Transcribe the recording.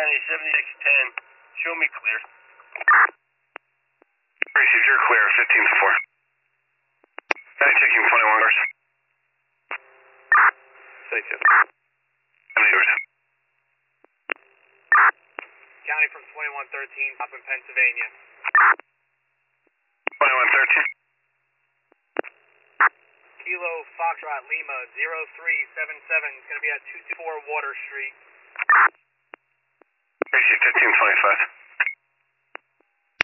County 7610. Show me clear. Receive, you're clear, 15-4. County taking 21 cars. Say two. How many doors? County from 2113, up in Pennsylvania. 2113. Kilo Foxtrot Lima 0377 is going to be at 224 Water Street. Receive, 1525.